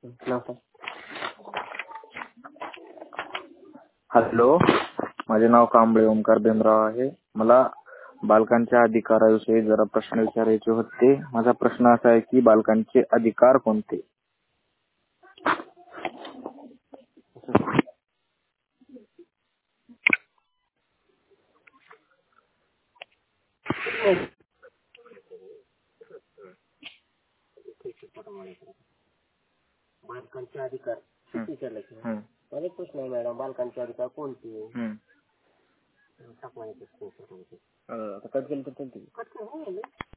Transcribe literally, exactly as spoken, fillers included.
Hello, माझे नाव कांबळे ओमकार भीमराव आहे. मला बालकांच्या अधिकाराविषयी जरा प्रश्न विचारायचे होते. माझा प्रश्न असा आहे की बालकांचे अधिकार कोणते? बालकांचे अधिकार विचारले की मला एक प्रश्न आहे मॅडम, बालकांचे अधिकार कोणते? आता कट केलं तर चालते.